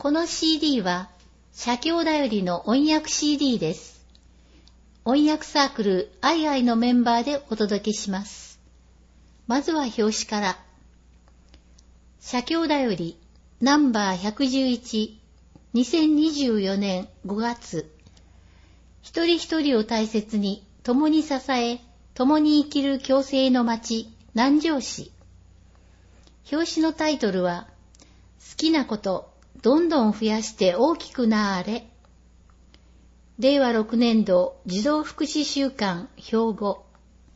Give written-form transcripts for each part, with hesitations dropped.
この CD は、写経だよりの音訳 CD です。音訳サークルアイアイのメンバーでお届けします。まずは表紙から。写経だよりナンバー111、2024年5月。一人一人を大切に、共に支え、共に生きる共生の町、南城市。表紙のタイトルは、好きなこと、どんどん増やして大きくなーれ。令和6年度児童福祉週間兵庫。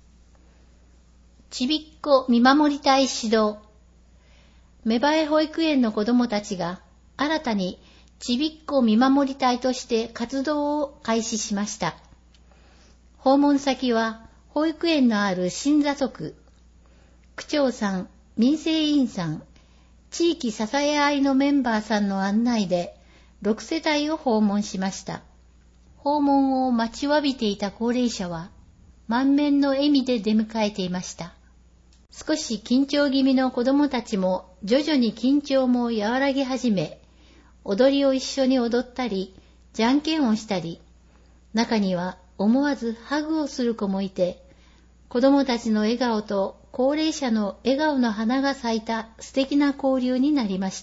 ちびっこ見守り隊指導。芽生え保育園の子どもたちが新たにちびっこ見守り隊として活動を開始しました。訪問先は保育園のある新座族。区長さん、民生委員さん、地域支え合いのメンバーさんの案内で6世帯を訪問しました。訪問を待ちわびていた高齢者は満面の笑みで出迎えていました。少し緊張気味の子どもたちも徐々に緊張も和らぎ始め、踊りを一緒に踊ったり、じゃんけんをしたり、中には思わずハグをする子もいて、子どもたちの笑顔と高齢者の笑顔の花が咲いた素敵な交流になりました。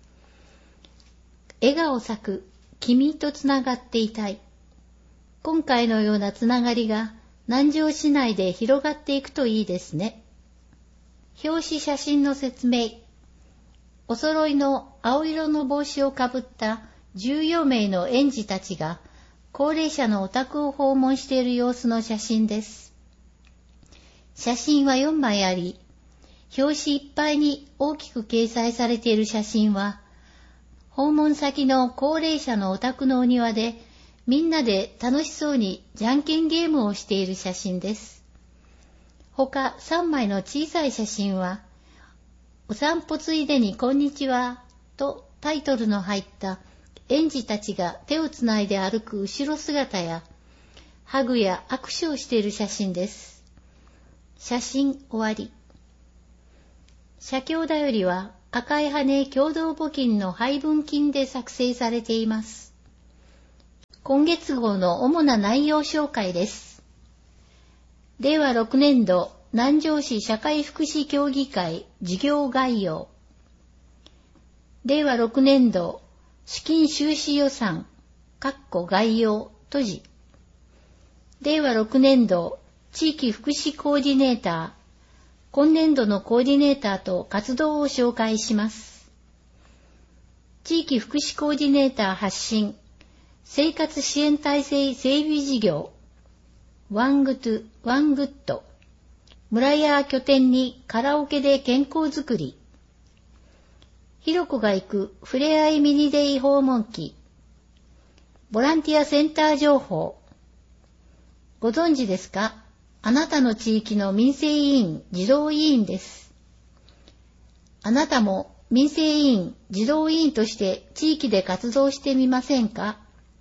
笑顔咲く、君とつながっていたい。今回のようなつながりが南城市内で広がっていくといいですね。表紙写真の説明。お揃いの青色の帽子をかぶった14名の園児たちが高齢者のお宅を訪問している様子の写真です。写真は4枚あり、表紙いっぱいに大きく掲載されている写真は、訪問先の高齢者のお宅のお庭でみんなで楽しそうにじゃんけんゲームをしている写真です。他3枚の小さい写真は、お散歩ついでにこんにちはとタイトルの入った園児たちが手をつないで歩く後ろ姿や、ハグや握手をしている写真です。写真終わり。写経だよりは赤い羽共同募金の配分金で作成されています。今月号の主な内容紹介です。令和6年度南城市社会福祉協議会事業概要。令和6年度資金収支予算概要閉じ。令和6年度地域福祉コーディネーター。今年度のコーディネーターと活動を紹介します。地域福祉コーディネーター発信。生活支援体制整備事業。ワングッド。村や拠点にカラオケで健康づくり。ひろこが行くふれあいミニデイ訪問記。ボランティアセンター情報。ご存知ですか？あなたの地域の民生委員、児童委員です。あなたも民生委員、児童委員として地域で活動してみませんか？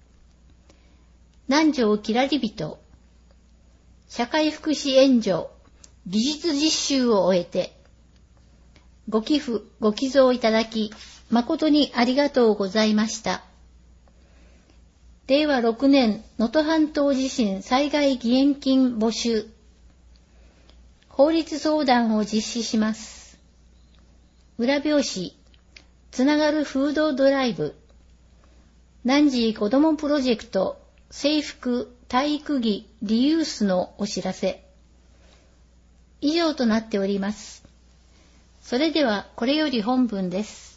南城きらりびと。社会福祉援助、技術実習を終えて、ご寄付、ご寄贈いただき、誠にありがとうございました。令和6年能登半島地震災害義援金募集。法律相談を実施します。裏表紙、つながるフードドライブ。南寺子どもプロジェクト、制服、体育着、リユースのお知らせ。以上となっております。それではこれより本文です。